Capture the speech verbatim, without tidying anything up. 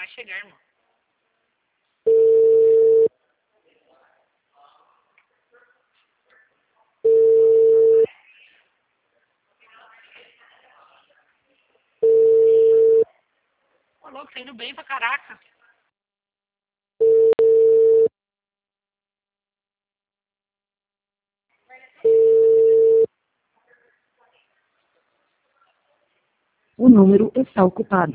vai chegar, irmão. Ô, louco, tá indo bem pra caraca. O número está ocupado.